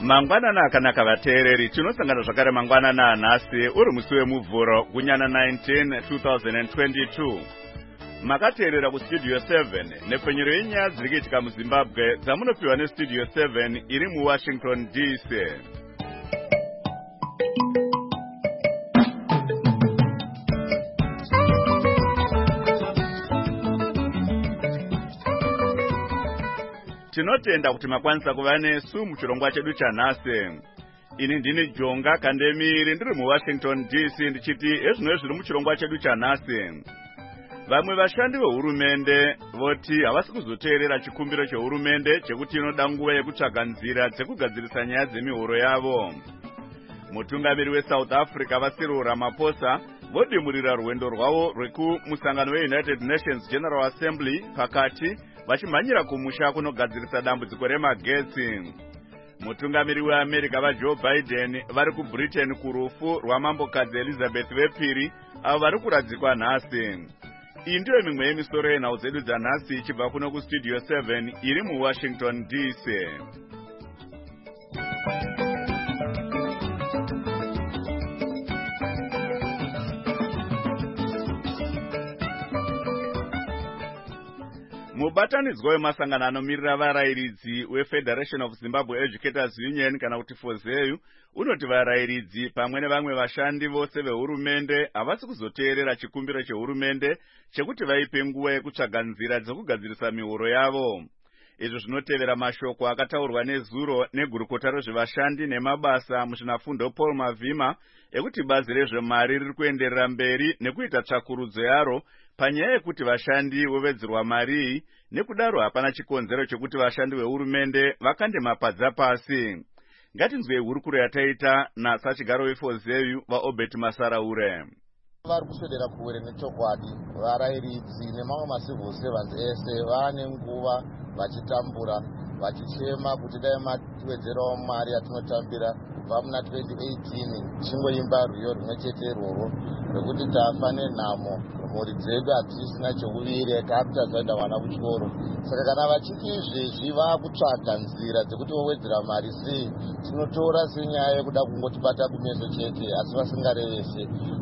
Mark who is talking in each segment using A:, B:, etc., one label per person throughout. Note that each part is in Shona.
A: Mangwanana akanaka vateereri, tinosangana zvakare mangwanana nhasi uri musi wemuvhuro gunyana 19 2022. Makateerera kustudio 7 nepfenyero yenyaya dziri kuitika muZimbabwe dzamunopiwa nestudio 7 iri muWashington DC. Tinotenda kuti makwanisa kuva nesu muchirongwa chedu chanhasi. Ini ndini Jonga Kandemiri ndiri muWashington DC ndichiti ezvino zviri muchirongwa chedu chanhasi. Vamwe vashandi vehurumende voti havasi kuzoteerera chikumbiro chehurumende chekuti inoda nguva yekutsvaga nzira dzekugadzirisa nyaya dzemihoro yavo. Mutungamiri weSouth Africa Cyril Ramaphosa vodimurira rwendo rwavo rwekumusangano weUnited Nations General Assembly pakati vachimhanyira kumusha kunogadzirisa dambudziko remagetsi. Mutungamiri weAmerica vaJoe Biden vari kuBritain kurufu rwamambokadzi Elizabeth wepiri avo vari kuradzikwa nhasi. Iyi ndiyo mimwe yemisoro yenhau dzedu dzanhasi ichibva kuno kustudio 7 iri muWashington DC. Mubatanidzwa wemasangano anomirira varayiridzi weFederation of Zimbabwe Educators Union kana kuti FOZEU unoti varayiridzi pamwe nevamwe vashandi vose vehurumende havasi kuzoteerera chikumbiro chehurumende chekuti vaipe nguva yekutsvaga nzira dzekugadzirisa mihoro yavo. Izvo zvinotevera mashoko akataurwa nezuro negurukota rezvevashandi nemabasa muzvinafundo Paul Mavhima ekuti bazi rezvemari riri kuenderera mberi nekuita tsvakurudzo yaro panyaya yekuti vashandi vovedzerwa mari, nekudaro hapana chikonzero chekuti vashandi vehurumende vakande mapadza pasi. Ngatinzwei hurukuro yataita nasachigaro weFOZEU vaObert Masaraure.
B: Vari kuswedera kure nechokwadi, varayiridzi nemamwe macivil servants ese vane nguva vachitambura vachichema kuti dai matwedzerawo mari yatinotambira kubva muna 2018 chingoimba rwiyo rimwe chete irworwo rwekuti tafa nenhamo, mhuri dzedu hatisina chekuvire, takuta zaenda vana kuchikoro. Saka kana vachiti izvezvi vakutsvaga nzira dzekuti vowedzera mari sei, tinotora senyaya yekuda kungotibata kumeso chete asi vasingarevese.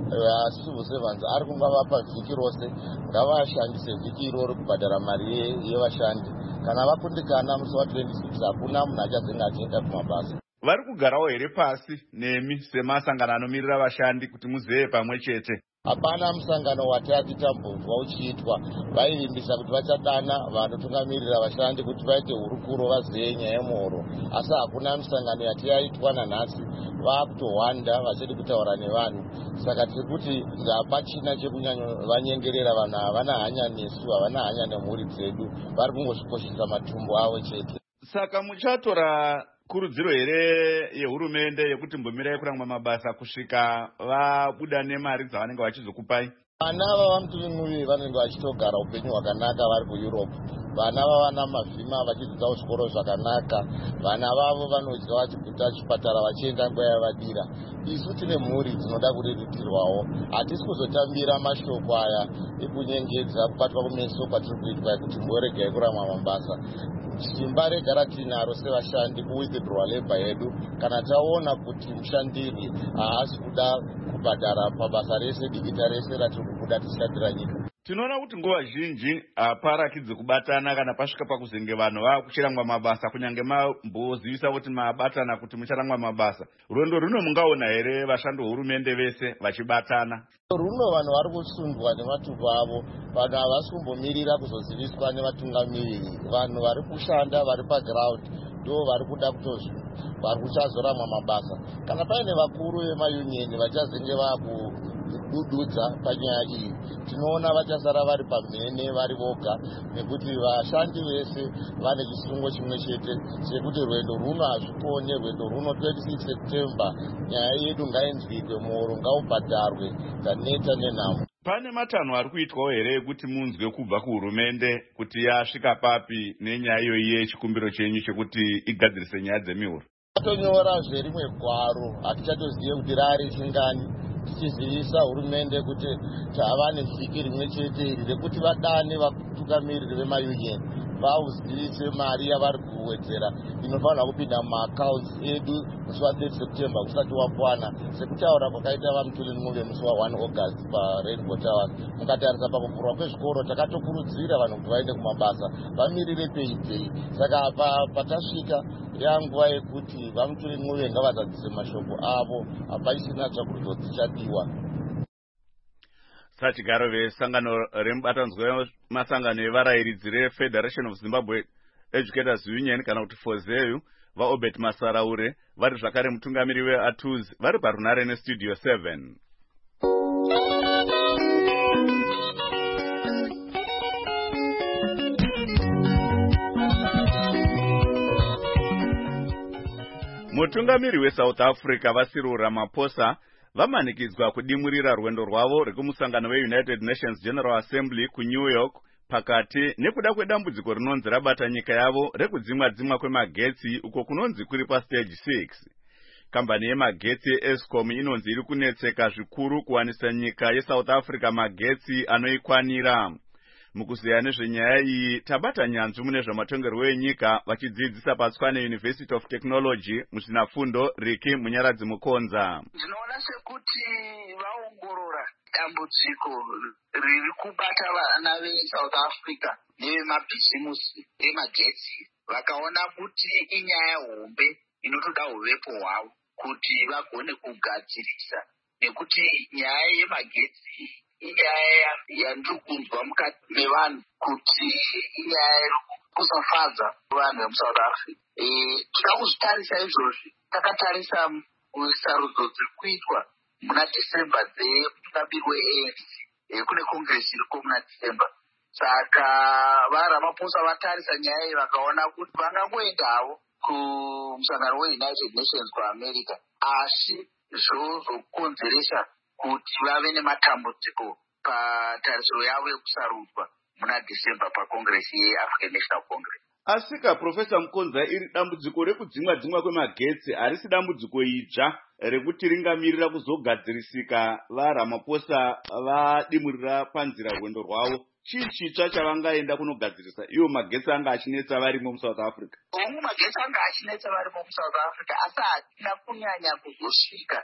B: Civil servants ari kunga vapa vhiki rose ngavashandise vhiki iroro kubhadhara mari yevashandi. Kana vakundikana musi wa26 hakuna munhu achazenga achienda kumabasa.
A: Vari kugarawo here pasi nemi semasangano anomirira vashandi kuti muzeye pamwe chete?
B: Hapana musangano watati tambonzwa uchiitwa. Vaivimbisa kuti vachadana vanotungamirira vashandi kuti vaite hurukuro vazeye nyaya yemuhoro, asi hakuna musangano yatiyaitwa nanhasi. Vakutohwanda vachiri kutaura nevanhu. Saka tiri kuti hapachina chekunyanya vanyengerera vanhu, havana hanya nesu, havana hanya nemhuri dzedu, vari kungozvikoshesa matumbu avo chete.
A: Saka muchatora kurudziro here yehurumende yekuti mbomirai kurangwa mabasa kusvika vabuda nemari dzavanenge vachizokupai?
B: Vana vavamutungamiri vanenge vachitogara upenyu hwakanaka vari kuEurope. Vana vavana mavhima vachidzidza zvikoro zvakanaka. Vana vavo vanodya vachibvuta chipatara vachienda nguva yavadira. Isu tine mhuri dzinoda kuriritirwawo. Hatisi kuzotambira mashoko aya ekunyengedza kubatwa kumeso kwatiri kuitwa kuti mboregai kurangwa mabasa. Simba regara tinaro sevashandi kuwithdraw labor yedu kana taona kuti mushandiri haasi kuda kubhadhara pabasa rese digita rese ratiri kubuda tishandira nyika.
A: Tinoona kuti nguva zhinji haparakidzi kubatana kana pasvika pakuzenge vanhu vakuchirangwa mabasa, kunyange mambozivisa kuti mabatana kuti mucharangwa mabasa. Rwendo runo mungaona here vashandi vehurumende vese vachibatana?
B: Runo vanhu vari kusundwa nematumbu avo, vanhu havasi kumbomirira kuzoziviswa nevatungamiriri. Vanhu vari kushanda vari paground ndo vari kuda vari kuchazorangwa mabasa. Kana paine vakuru vemayunioni vachazenge vakudududza panyaya iyi, tinoona vachasara vari pamhene vari voga, nekuti vashandi vese vane chisungo chimwe chete chekuti rwendo runo hazvikone. Rwendo runo 26 September nyaya yedu ngainzwikwe, muhoro ngaubhadharwe, dzaneta nenhamo.
A: Pane matanho ari kuitwawo here ekuti munzwe kubva kuhurumende kuti yasvika papi nenyaya iyoyi yechikumbiro chenyu chekuti igadzirise nyaya dzemihoro?
B: Tonyora zverimwe gwaro, hatichatozive kuti rari chingani, tichizivisa hurumende kuti tava nevhiki rimwe chete iri rekuti vadane vatungamiriri vemayunioni vauziise mari yavari kuwedzera inofanira kupinda mumaaccounts edu musi wa30 September kusati wakwana, sekutaura kwakaita vaMutuli Ncube musi wa1 August paRainbow Towers. Mukatarisa pakuvhurwa kwezvikoro takatokurudzira vanhu kuti vaende kumabasa vamirire peipei. Saka patasvika yanguva yekuti vaMutuli Ncube ngavazadzise mashoko avo, hapachisina tsvakurudzo dzichadiwa.
A: Sachigaro vesangano remubatanzwe masangano evarayiridzi reFederation of Zimbabwe Educators Union kana kuti FOZEU vaObert Masaraure vari zvakare mutungamiri weATUZ vari parunare neStudio 7. Mutungamiri weSouth Africa Cyril Ramaphosa vamanikidzwa kudimurira rwendo rwavo rekumusangano weUnited Nations General Assembly kuNew York pakati nekuda kwedambudziko rinonzi rabata nyika yavo rekudzimwa kwemagetsi uko kunonzi kuri pastage 6. Kambani yemagetsi yeEscom inonzi iri kunetseka zvikuru kuwanisa nyika yeSouth Africa magetsi anoikwanira. Mukuziya nezvenyaya iyi tabata nyanzvi mune zvamatongerwo enyika vachidzidzisa paTshwane University of Technology muzvinafundo Riki Munyaradzi Mukonza.
C: Ndinoona sekuti vaongorora dambudziko riri kubata vana veSouth Africa nevemabhizimusi emagetsi, vakaona kuti inyaya hombe inotoda uvepo hwavo kuti vagone kugadzirisa, nekuti nyaya yemagetsi inyaya yandiri kunzwa mukati mevanhu kuti inyaya kusafadza vanhu vemuSouth Africa. Tinoda kuzvitarisa izvozvi, takatarisa sarudzo dziri kuitwa muna December dzemutungamiri weANC kune kongresi iriko muna December. Saka vaRamaphosa vatarisa nyaya iyi vakaona kuti vangangoendavo kumusangano weUnited Nations kuAmerica, asi zvozokonzeresa kuti vave nematambudziko patarisiro yavo yekusarudzwa muna December pakongresi yeAfrican National Congress.
A: Asika Professor Mukonza, iri dambudziko rekudzimwa kwemagetsi harisi dambudziko idzva rekuti ringamirira kuzogadzirisika vaRamaphosa vadimurira panzira rwendo rwavo. Chii chitsva chavangaenda kunogadzirisa iwo magetsi anga achinetsa varimo muSouth Africa?
C: Magetsi anga achinetsa varimo muSouth Africa, asi hatina kunyanya kuzosvika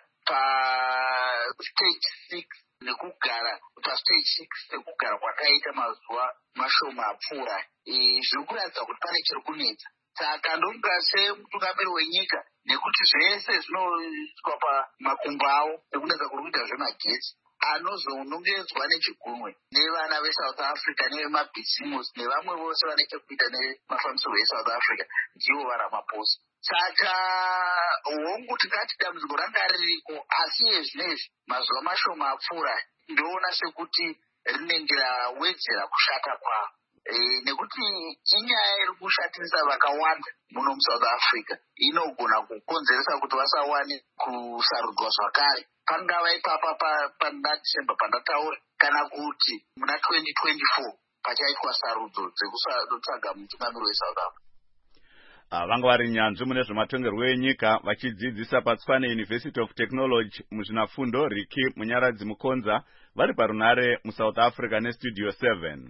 C: pastage 6 nekugara pastage 6 nekugara kwakaita mazuva mashoma apfuura. Zviri kuratidza kuti pane chiri kunetsa. Saka ndomuka semutungamiri wenyika, nekuti zvese zvinoitwa pamakumbo avo nekunetsa kuri kuita zvemagetsi, anozonongedzwa nechigunwe nevana veSouth Africa nevemabhizimusi nevamwe vose vane chekuita nemafambisirwo eSouth Africa ndivo vaRamaphosa. Saka hongu tingati dambudziko ranga ririko, asi izvezvi mazuva mashoma apfuura ndoona sekuti rinenge rawedzera kushata kwavo. Nekuti inyaya iri kushatisa vakawanda muno muSouth Africa, inogona kukonzeresa kuti vasawane kusarudzwa zvakare, pangava ipapa pana December pandataura, kana kuti muna 2024 pachaitwa sarudzo dzekutsvaga mutungamiri weSouth Africa.
A: Vanga vari nyanzvi mune zvematongerwo enyika vachidzidzisa paTshwane University of Technology muzvinafundo Riki Munyaradzi Mukonza vari parunare muSouth Africa neStudio 7.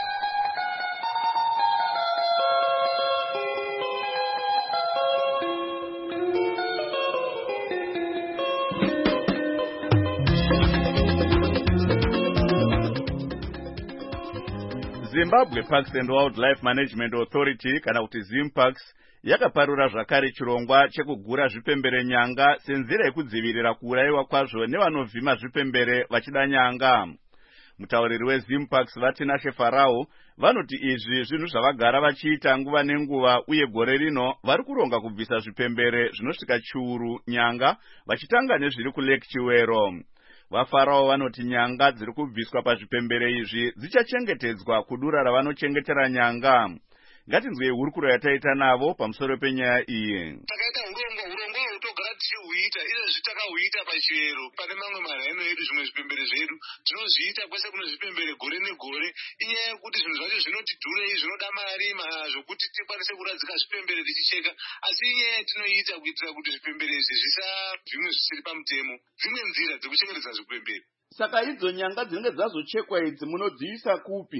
A: Zimbabwe Parks and Wildlife Management Authority kana kuti ZimParks yakaparura zvakare chirongwa chekugura zvipembere nyanga senzira yekudzivirira kuurayiwa kwazvo nevanovhima zvipembere vachida nyanga. Mutauriri weZimParks Vatinashe Farao vanoti izvi zvinhu zvavagara vachiita nguva nenguva, uye gore rino vari kuronga kubvisa zvipembere zvinosvika chiuru nyanga vachitanga nezviri kuLake Chiwero. VaFarao vanoti nyanga dziri kubviswa pazvipembere izvi dzichachengetedzwa kudura ravanochengetera nyanga. Ngatinzwe hurukuro yataita navo pamusoro penyaya iyi.
D: Takaita hurongwa hutogara tichihuita, izvezvi takahuita paChiwero pane mamwe maraino edu, zvimwe zvipembere zvedu tinozviita kwese kuno zvipembere gore negore. Inyaya yekuti zvinhu zvacho zvinoti dhurei, zvinoda mari zvokuti tikwanise kuradzika zvipembere tichicheka, asi inyaya tinoita kuitira kuti zvipembere izvi zvisavhimwe zvisiri pamutemo, dzimwe nzira dzekuchengetedza zvipembere.
A: Saka idzo nyanga dzinenge dzazochekwa idzi munodziisa kupi?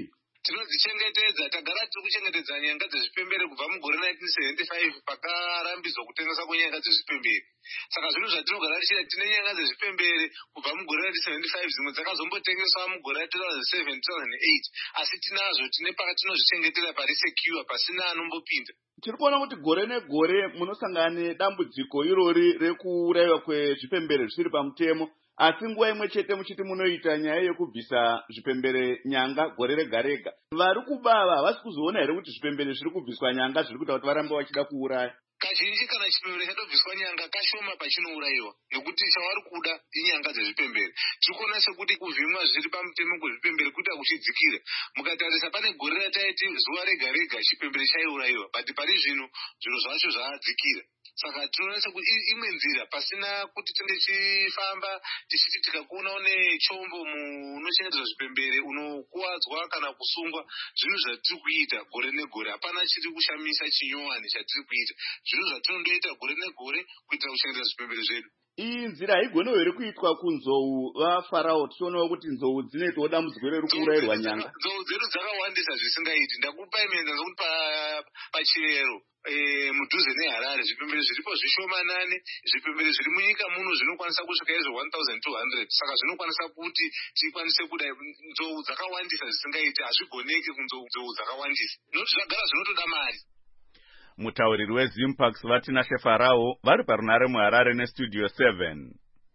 D: tinodzichengetedza. Tagara tiri kuchengetedza nyanga dzezvipembere kubva mugore 1975 pakarambidzwa kutengesa kwenyanga dzezvipembere. Saka zvinhu zvatinogara tichida, tine nyanga dzezvipembere kubva mugore 1975, dzimwe dzakazombotengeswa mugore 2007 2008, asi tinazo, tine patinozvichengetera pari secure pasina anombopinda.
A: Tiri kuona kuti gore negore munosangana nedambudziko irori rekuurayiwa kwezvipembere zvisiri pamutemo, asi nguva imwe chete muchiti munoita nyaya yekubvisa zvipembere nyanga gore rega rega. Vari kubava havasi kuzoona here kuti zvipembere zviri kubviswa nyanga zviri kuita kuti varambe vachida kuuraya?
D: Kazhinji kana chipembere chatobviswa nyanga kashoma pachinourayiwa, nekuti chavari kuda inyanga dzezvipembere. Tiri kuona sekuti kuvhimwa zviri pamutemo kwezvipembere kuita kuchidzikira. Mukatarisa pane gore rataiti zuva rega rega chipembere chaiurayiwa, but pari zvino zvinhu zvacho zvadzikira. Saka tinoona sekuti imwe nzira pasina kuti tinge tichifamba tichiti tikakuona une chombo munochengetedzwa zvipembere unokuwadzwa kana kusungwa. Zvinhu zvatiri kuita gore negore, hapana chiri kushamisa chinyowani chatiri kuita. Zvinhu zvatinondoita gore negore kuitira kuchengetedza zvipembere zvedu.
A: Iyi nzira haigone here kuitwa kunzou vaFarao? Tichionawo kuti nzou dzinoitawo dambudziko riri kuurayirwa nyanga.
D: Nzou dzedu dzakawandisa zvisingaiti. Ndakupa imwe nzekuti pachirero mudhuze neHarare zvipembere zviripo zvishomanane. Zvipembere zviri munyika muno zvinokwanisa kusvika izvo 1200. Saka zvinokwanisa kuti tikwanise kudai nzou dzakawandisa zvisingaiti. Hazvigoneki kunzou dzakawandisa, nokuti zvagara zvinotoda mari.
A: Mutauriri weZimpax vatinashe Farao vari parunare muHarare nestudio 7.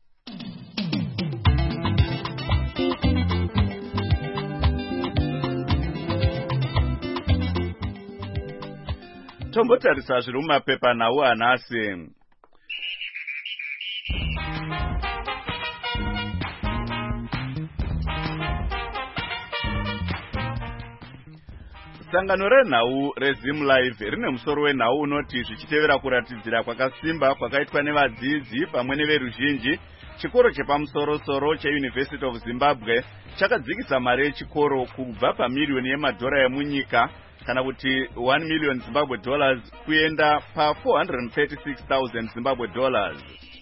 A: Tombotarisa zviri mumapepa nawo hanhasi. Sangano renhau reZim Live rine musoro wenhau unoti zvichitevera kuratidzira kwakasimba kwakaitwa nevadzidzi pamwe neveruzhinji, chikoro chepamusoro-soro cheUniversity of Zimbabwe chakadzikisa mari yechikoro kubva pamiriyoni yemadhora emunyika kana kuti 1 million Zimbabwe dollars kuenda pa436,000 Zimbabwe dollars.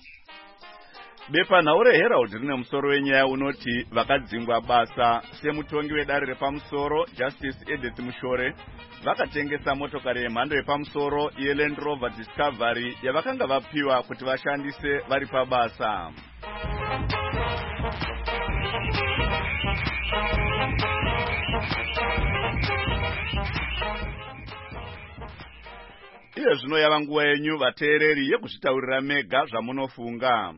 A: Bepa nhau reHerald rine musoro wenyaya unoti vakadzingwa basa semutongi wedare repamusoro Justice Edith Mushore vakatengesa motokari yemhando yepamusoro yeLand Rover Discovery yavakanga vapiwa kuti vashandise vari pabasa. Iye zvino yava nguva yenyu vateereri yekuzvitaurira mega zvamunofunga.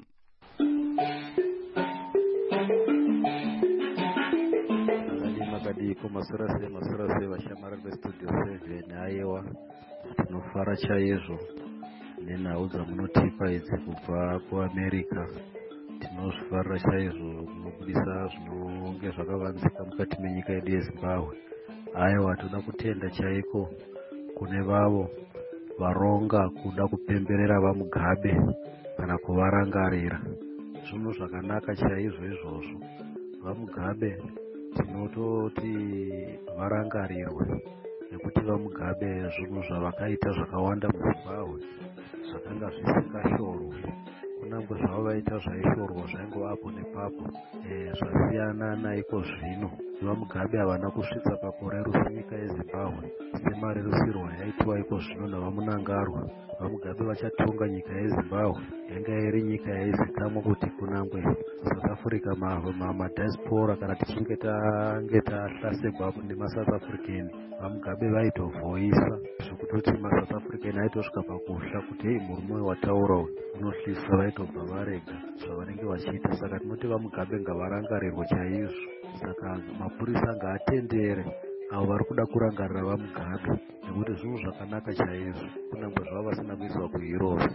E: Makadiko masorase vashamara vestudio 7 aiwa tinofara chaizvo nenhau dzamunotipa idzi kubva kuAmerica. Tinozvifarira chaizvo munobudisa zvinonge zvakavanzika mukati menyika yedu yeZimbabwe. Aiwa toda kutenda chaiko kune vavo varonga kuda kupemberera vaMugabe kana kuvarangarira. Zvinhu zvakanaka chaizvo izvozvo. VaMugabe tinototi varangarirwe nekuti vaMugabe zvinhu zvavakaita zvakawanda muZimbabwe zvakanga zvisingashorwe. Kunyange zvavo vaita zvaishorwa zvaingova apo nepapo zvasiyana naiko zvino. VaMugabe havana kusvitsa pakurerusa nyika yeZimbabwe semarerutsirwo yaitwa iko zvino navamunangarwa. VaMugabe vachatonga nyika yeZimbabwe yanga iri nyika yaizikamwa kuti kunyange South Africa madiaspora kana tichinge tange tahlaselwa nemaSouth African, vaMugabe vaitovhoisa zvekutoti maSouth African aitosvika pakuhla kuti hei murume wataura unohlisa, vaitobva varega zvavanenge vachiita. Saka tinoti vaMugabe ngavarangarirwe chaizvo. Saka mapurisa ngaatendere avo vari kuda kurangarira vaMugabe nekuti zvinhu zvakanaka chaizvo kunyange zvavo vasina kuiswa kuEurope.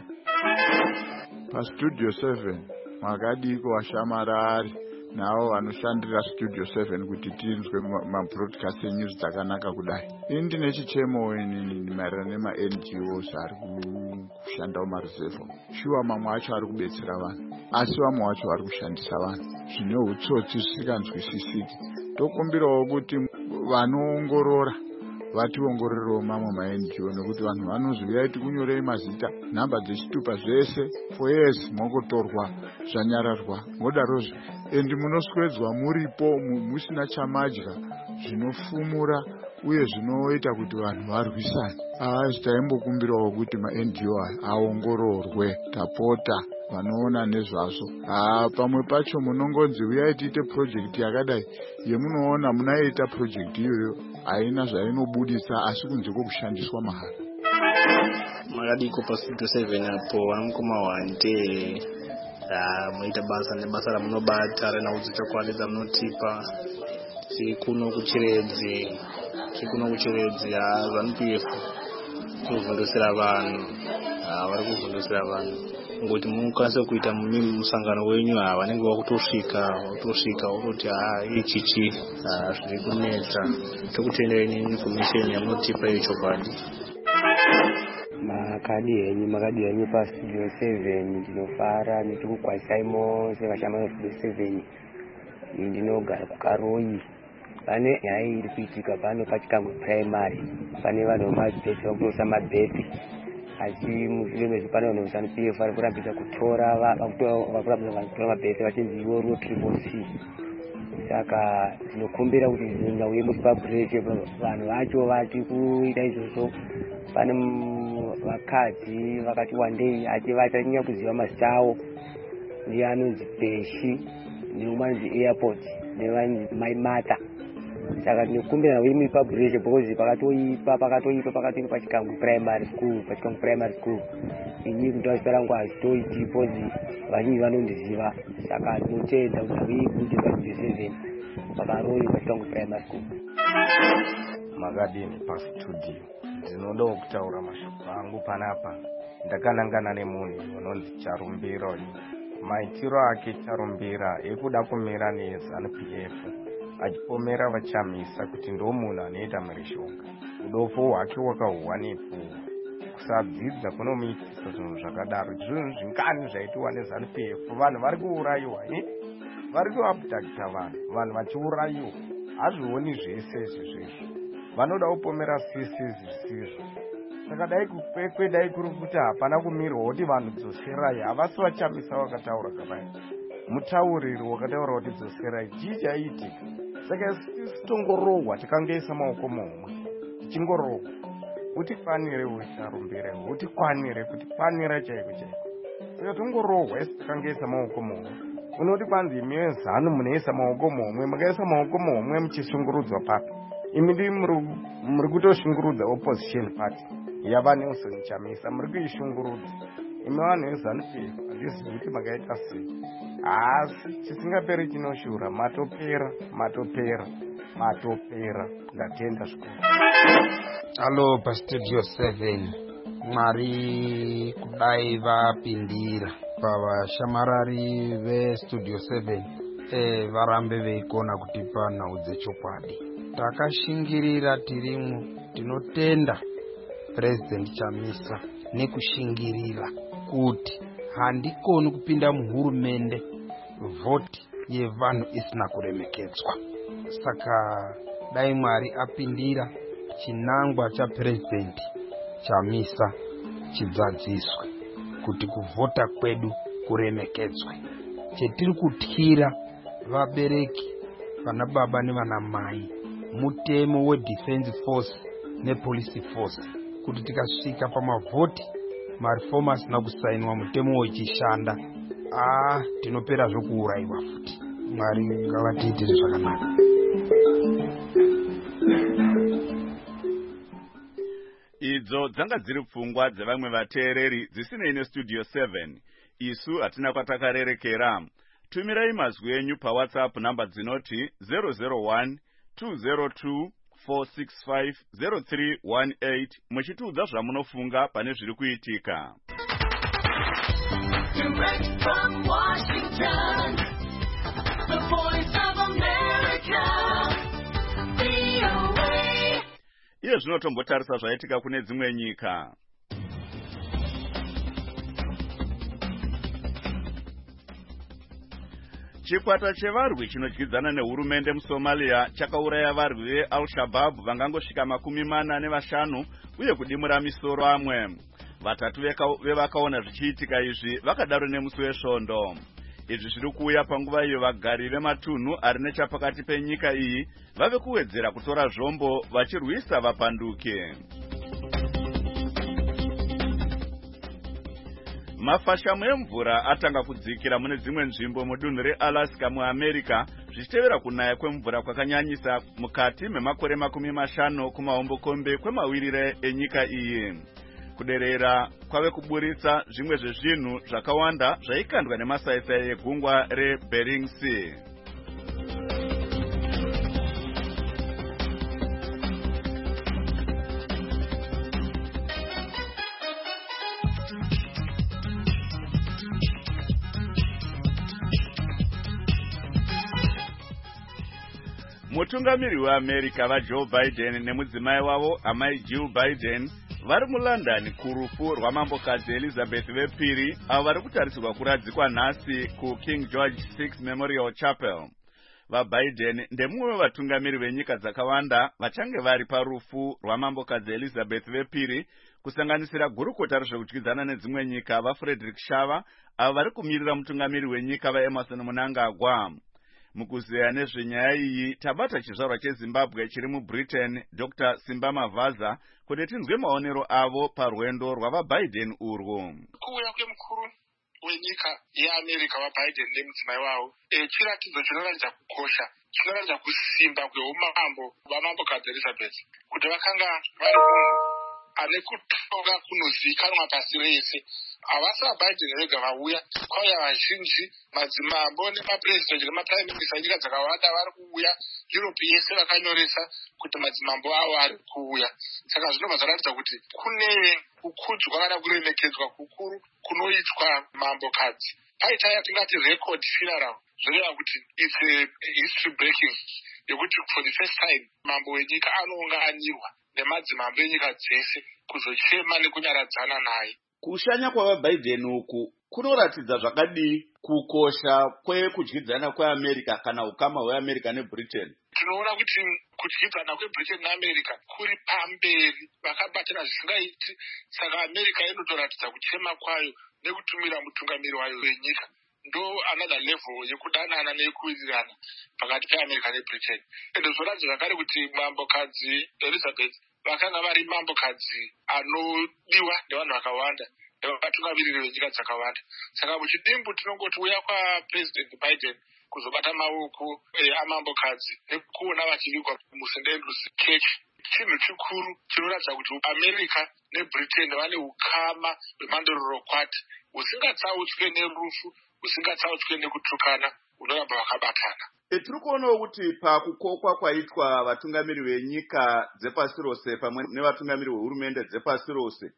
F: PaStudio 7 makadiko vashamarari navo vanoshandira Studio 7 kuti tinzwe mabroadcast news dzakanaka kudai. Ini ndine chichemo maererano nemaNGOs ari kushanda mumareserve. Shuwa mamwe acho ari kubetsera vanhu asi vamwe vacho vari kushandisa vanhu zvine hutsotsi zvisinganzwisisiki. Tokumbirawo kuti vanoongorora vationgororewo mamwe maNGO nekuti vanhu vanozviuya tikunyorei mazita, nhamba dzechitupa zvese for years mokotorwa zvanyararwa modarozvo, endi munoswedzwa muripo musina chamadya zvinofumura uye zvinoita kuti vanhu varwisane. Taimbokumbirawo kuti ma-NGO aongororwe, tapota vanoona nezvazvo. Pamwe pacho munongonzi uyai tiite project yakadai, yemunoona munaita project iyoyo haina zvainobudisa asi kunze kwekushandiswa mahara.
G: Makadiko pastudio 7 apo vanamukoma Wante muita basa nebasa ramunobata renaudzi chokwadi dzamunotipa chikuno kuchiredzi ZANU-PF kuvhundusira vanhu vari kuvhundusira vanhu ngoti munokwanisa kuita musangano wenyu vanenge vakutosvika wototi ichichi zviri kunetsa tokutendereni information yamunotipa yechokwadi.
H: Makadi henyu pastudio 7 ndinofara ndikukwaisai mose vashama vestudio 7 ndinogara kukaroyi. Pane nyaya iri kuitika pano paChikangwe primary, pane vanhu vemabheti vakutosa mabheti asi mushure mezvipano vanhu veZANU-PF vari kurambidza kutora mabheti vachinzi iwo ROTC. Saka tinokumbira kuti ngauye musipabhureshe vanhu vacho vati kuita izvozvo. Pane vakadzi vakati wandei achivachanyanya kuziva mazita avo, ndiye anonzi Peshi, nevanzi Airport, nevanzi Maimata. Saka tinokumbira ngauye musipabhureshe because pakatoipa paChikangwe primary school. Inini kuti vazita rangu hazitoitipo vazhinji vanondiziva. Saka tinotenda kuti ngauye kuti pastudio 7 pakaroyi paChikangwe primary school.
I: Makadini pastudio ndinodawo kutaura mashoko angu panapa. Ndakanangana nemunhu unonzi Charumbira. Maitiro ake Charumbira ekuda kumira neZANU-PF achipomera vachamisa kuti ndo munhu anoita murishonga. Udofo hwake hwakahuwa nepfuwa. Kusadzidza kunomuitisa zvinhu zvakadaro. Zvinhu zvingani zvaitiwa neZANU-PF. Vanhu vari kuurayiwa, vari kuabhudhakita vanhu vachiurayiwa. Hazvioni zvese izvezvo. Vanoda kupomera sisi zvisizvo. Saka dai kuri kuti hapana kumirwa kuti vanhu dzoserai, havasi vachamisa vakataura kudai. Mutauriri wakataura kuti dzoserai chii chaiitika. Saka sisi tongorohwa tikangoisa maoko momwe. Tichingorohwa. Utikwanire Charumbira, utikwanire kuti kwanira chaiko. Saka tongorohwa isi tikangoisa maoko momwe. Unoti kwanzi imi veZANU munoisa maoko momwe, mukaisa maoko momwe muchishungurudzwa papi. Imi ndi muri kutoshungurudza opposition party yava Nelson Chamisa, muri kuishungurudza. Imi vanhu veZANU-PF handizivi kuti makaita sei. Asi chisingaperi chinoshura, matopera. Ndatenda zvikuru.
J: Halo pastudio 7, Mwari kudai vapindira pavashamarari vestudio 7 varambe veikona kutipa nhau dzechokwadi. Takashingirira tirimwo, tinotenda President Chamisa nekushingirira kuti handikoni kupinda muhurumende vhoti yevanhu isina kuremekedzwa. Saka dai Mwari apindira chinangwa chaPresident Chamisa chidzadziswe kuti kuvhota kwedu kuremekedzwe. Chetiri kutyira vabereki, vana baba nevana mai, mutemo weDefense Force nePolice Force kuti tikasvika pamavhoti marifomu asina kusainwa mutemo wechishanda, tinopera zvokuurayiwa futi. Mwari ngavatiitire zvakanaka.
A: Idzo dzanga dziri pfungwa dzevamwe vateereri dzisinei nestudio 7. Isu hatina kwatakarerekera. Tumirai mazwi enyu paWhatsApp namba dzinoti 001-202-465-0318 muchitiudza zvamunofunga pane zviri kuitika. Direct from Washington, the voice of America, VOA. Iye zvinotombotarisa zvaitika kune dzimwe nyika. Chikwata chevarwi chinodyidzana nehurumende muSomalia chakauraya varwi veAl-Shabaab vangangosvika 45 uye kudimura misoro amwe. Vatatu vevakaona zvichiitika izvi vakadaro nemusi wesvondo. Izvi zviri kuuya panguva iyo vagari vematunhu ari nechapakati penyika iyi vave kuwedzera kutora zvombo vachirwisa vapanduke. Mafashamu emvura atanga kudzikira mune dzimwe nzvimbo mudunhu reAlaska muAmerica zvichitevera kunaya kwemvura kwakanyanyisa mukati memakore 50 kumahombokombe kwemawirire enyika iyi. Kuderera kwave kuburitsa zvimwe zvezvinhu zvakawanda zvaikandwa nemasaisai egungwa reBering Sea. Mutungamiri weAmerica vaJoe Biden nemudzimai wavo amai Jill Biden vari muLondon kurufu rwamambokadzi Elizabeth II avo vari kutarisirwa kuradzikwa nhasi kuKing George VI Memorial Chapel. VaBiden ndemumwe wevatungamiri venyika dzakawanda vachange vari parufu rwamambokadzi Elizabeth II, kusanganisira gurukota rezvekudyidzana nedzimwe nyika vaFrederick Shava avo vari kumirira mutungamiri wenyika vaEmerson Mnangagwa. Mukuzeya nezvenyaya iyi tabata chizvarwa cheZimbabwe chiri muBritain Dr. Simba Mavaza kuti tinzwe maonero avo parwendo rwavaBiden urwo.
D: Kuuya kwemukuru wenyika yeAmerica vaBiden nemudzimai wavo chiratidzo chinoratidza kukosha, chinoratidza kusimba kweumambo hwamambokadzi Elizabeth, kuti vakanga vari munhu ane kutonga kunozivikanwa pasi rese. Havasi vaBiden vega vauya, kwauya vazhinji, madzimambo nemapresident nemaprime minister enyika dzakawanda vari kuuya. Europe yese vakanyoresa kuti madzimambo avo ari kuuya. Saka zvinobva zvaratidza kuti kune kukudzwa kana kuremekedzwa kukuru kunoitwa mambokadzi. Paita yatingati record funeral, zvoreva kuti it's a history breaking, yekuti for the first time mambo wenyika anounganirwa nemadzimambo enyika dzese kuzochema nekunyaradzana naye.
A: Kushanya kwavaBiden uku kunoratidza zvakadii kukosha kwekudyidzana kweAmerica kana ukama hweAmerica neBritain?
D: Tinoona kuti kudyidzana kweBritain neAmerica kuri pamberi, vakabatana zvisingaiti. Saka America inotoratidza kuchema kwayo nekutumira mutungamiri wayo wenyika. Ndo another level yekudanana nekuwirirana pakati peAmerica neBritain. Ende zvoratidza zvakare kuti mambokadzi Elizabeth vakanga vari mambokadzi anodiwa nevanhu vakawanda nevakatungamiriri venyika dzakawanda. Saka muchidimbu tinongoti uya kwaPresident Biden kuzobata maoko amambokadzi nekuona vachivigwa muSt. Andrews Church chinhu chikuru chinoratidza kuti America neBritain vane ukama hwemandorokwati husingatsautswe nerufu, husingatsautswe nekutukana, hunoramba vakabatana.
A: Tiri kuonawo kuti pakukokwa kwaitwa vatungamiri venyika dzepasi rose pamwe nevatungamiri vehurumende dzepasi rose,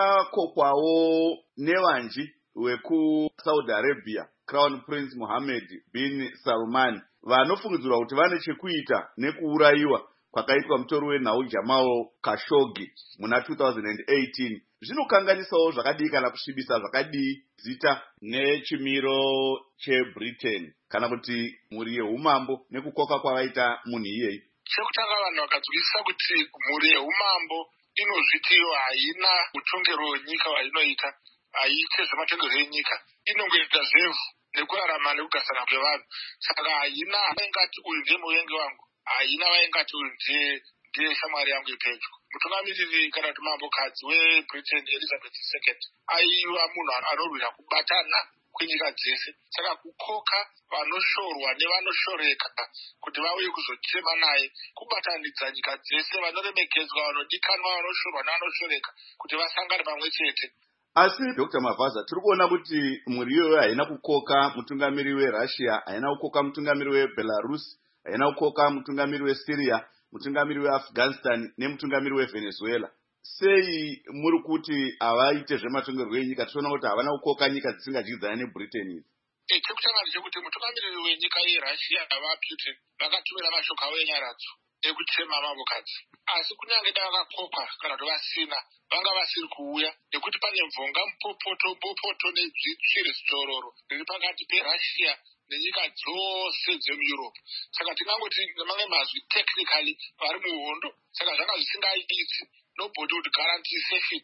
A: pakokwawo nevanji wekuSaudi Arabia Crown Prince Mohammed bin Salman vanofungidzirwa kuti vane chekuita nekuurayiwa kwakaitwa mutori wenhau Jamal Khashoggi muna 2018. Zvinokanganisawo zvakadii kana kusvibisa zvakadii zita nechimiro cheBritain kana kuti mhuri yeumambo nekukoka kwavaita munhu iyeye?
D: Chekutanga vanhu vakadzwisisa kuti mhuri yeumambo inozviti iyo haina utongero hwenyika hwainoita, haiite zvematongero enyika, inongoita zvevhu nekurarama nekugasana kwevanhu. Saka haina vaingati uyu ndiye muvengi wangu, haina vaingati uyu ndiye shamwari yangu yepedyo. Mutungamiriri kana kuti mambokadzi weBritain Elizabeth II aiva munhu anorwira kubatana kwenyika dzese. Saka kukoka vanoshorwa nevanoshoreka kuti vauye kuzochema naye, kubatanidza nyika dzese, vanoremekedzwa, vanodikanwa, vanoshorwa nevanoshoreka kuti vasangane pamwe chete.
A: Asi Dr. Mavaza, tiri kuona kuti mhuri iyoyo haina kukoka mutungamiri weRussia, haina kukoka mutungamiri weBelarus, haina kukoka mutungamiri weSyria, mutungamiri weAfghanistan nemutungamiri weVenezuela. Sei muri kuti havaite zvematongerwo enyika? Tiona kuti havana kukoka nyika dzisingadyidzana neBritain idzi.
D: Chekutanga ndechekuti mutungamiriri wenyika yeRussia vaPutin vakatumira mashoko avo enyaradzo ekuchema mambokadzi. Asi kunyange davakakokwa kana kuti vasina, vanga vasiri kuuya nekuti pane mvonga mupopoto nedzitsviri zitororo riri pakati peRussia nenyika dzose dzemuEurope. Saka tingangoti nemamwe mazwi technically vari muhondo. Saka zvanga zvisingaiti, nobody would guarantee safety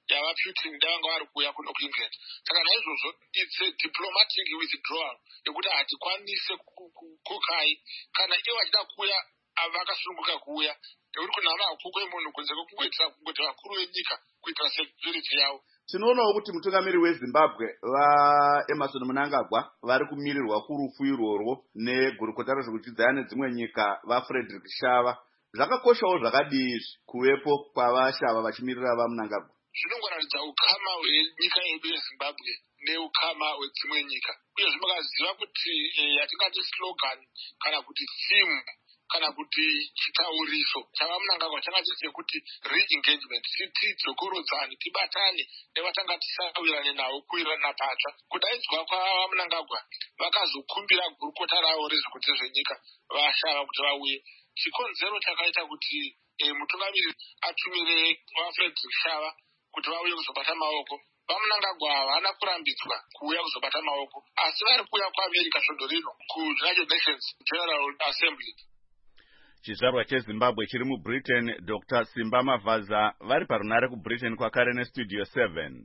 D: yavaputin davanga vari kuuya kuno kuengland. Saka naizvozvo it's a diplomatic withdrawal yekuti hatikwanise kukokai kana iye vachida kuuya vakasununguka kuuya, nekuti kunhama hakuko yemunhu kunze kwekungoitira kungoti vakuru venyika kuitira security yavo.
A: Tinoonawo kuti mutungamiri weZimbabwe vaEmerson Mnangagwa vari kumirirwa kurufu irworwo negurukota rezvekuchidzana nedzimwe nyika vaFrederick Shava. Zvakakoshawo zvakadii kuvepo kwavashava vachimirira vaMnangagwa?
D: Zvinongoratidza ukama hwenyika yedu yeZimbabwe neukama hwedzimwe nyika. Uye zvinokaziva kuti yatingati slogan kana kuti theme kana kuti chitauriso chavaMnangagwa chakati chekuti re-engagement, tidzokorodzane, tibatane nevatanga tisawirirane navo kuwirirana patsva. Kudaidzwa kwavaMnangagwa vakazokumbira gurukota ravo rezvekuti zvenyika vashava kuti vauye. Chikonzero chakaita kuti mutungamiri atumire vaFrederick Shava kuti vauye kuzobata maoko. VaMnangagwa havana kurambidzwa kuuya kuzobata maoko, asi vari kuuya kuAmerica svondo rino kuUnited Nations General Assembly.
A: Chizvarwa cheZimbabwe chiri muBritain, Dr. Simba Mavaza vari parunare kuBritain kwakare neStudio 7.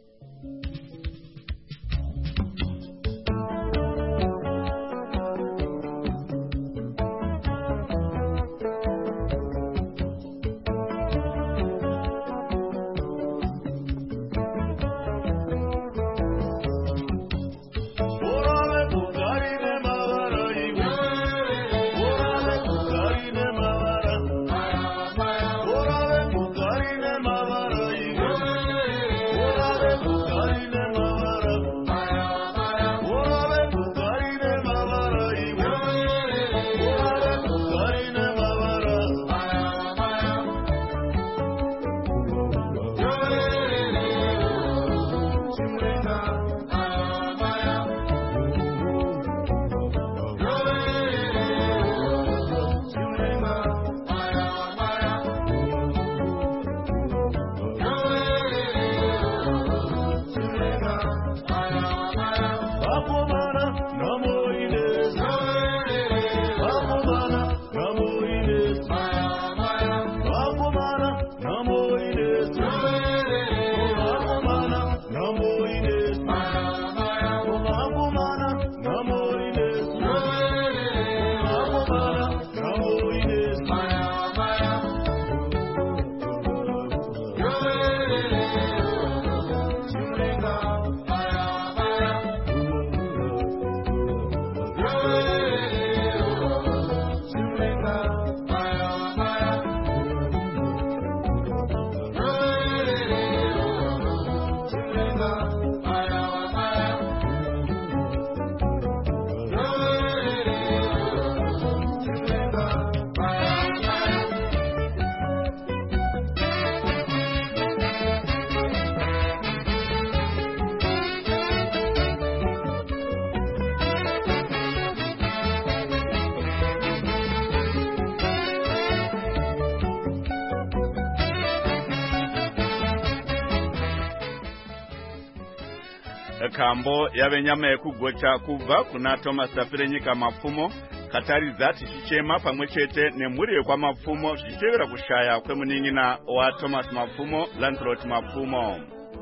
A: Kambo yave nyama yekugocha kubva kuna Thomas Tafire nyika mapfumo kataridza tichichema pamwechete nemhuri yekwamapfumo zvichitevera kushaya kwemunin'ina waThomas Mapfumo, Lancelot Mapfumo.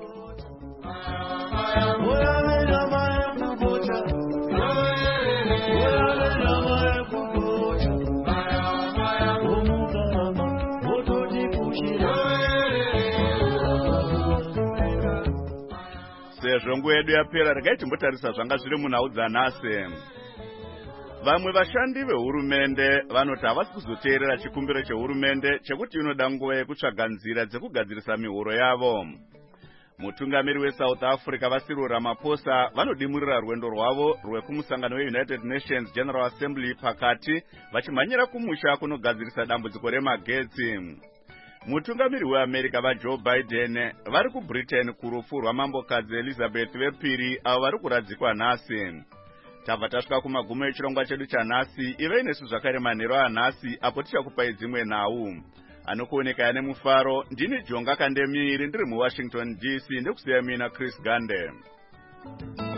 A: Sezvo nguva yedu yapera, regai timbotarisa zvanga zviri munhau dzanhasi. Vamwe vashandi vehurumende vanoti havasi kuzoteerera chikumbiro chehurumende chekuti inoda nguva yekutsvaga nzira dzekugadzirisa mihoro yavo. Mutungamiri weSouth Africa Cyril Ramaphosa vanodimurira rwendo rwavo rwekumusangano weUnited Nations General Assembly pakati vachimhanyira kumusha kunogadzirisa dambudziko remagetsi. Mutungamiri weAmerica vaJoe Biden vari kuBritain kurufu rwamambokadzi Elizabeth II avo vari kuradzikwa nhasi. Tabva tasvika kumagumo echirongwa chedu chanhasi. Ivei nesu zvakare manheru anhasi apo tichakupai dzimwe nhau. Anokuoneka ane mufaro ndini Jonga Kandemiri ndiri muWashington DC ndikusiya mina Chris Gande.